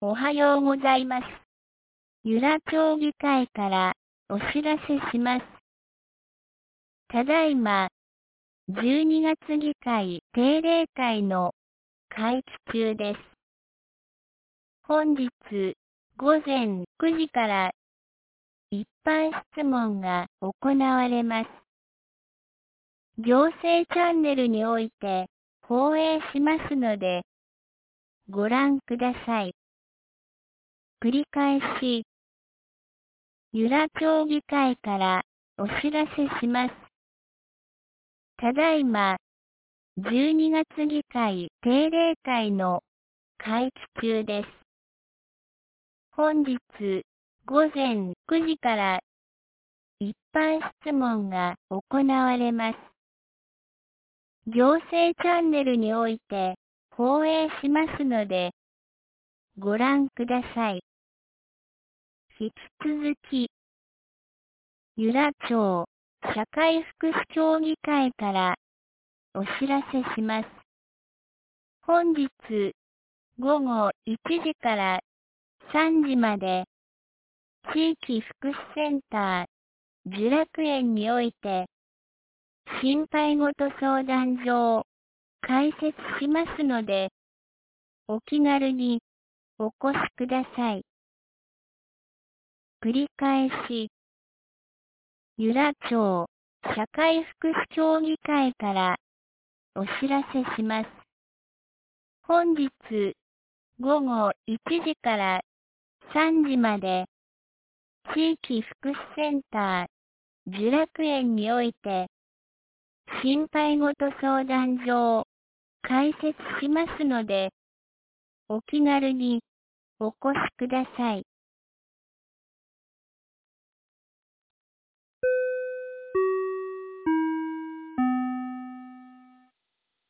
おはようございます。由良町議会からお知らせします。ただいま、12月議会定例会の会期中です。本日午前9時から一般質問が行われます。行政チャンネルにおいて放映しますので、ご覧ください。繰り返し、由良町議会からお知らせします。ただいま、12月議会定例会の会期中です。本日午前9時から一般質問が行われます。行政チャンネルにおいて放映しますので、ご覧ください。引き続き、由良町社会福祉協議会からお知らせします。本日午後1時から3時まで、地域福祉センター、聚楽園において、心配ごと相談所を開設しますので、お気軽にお越しください。繰り返し、由良町社会福祉協議会からお知らせします。本日午後1時から3時まで、地域福祉センター、聚楽園において、心配ごと相談所を開設しますので、お気軽にお越しください。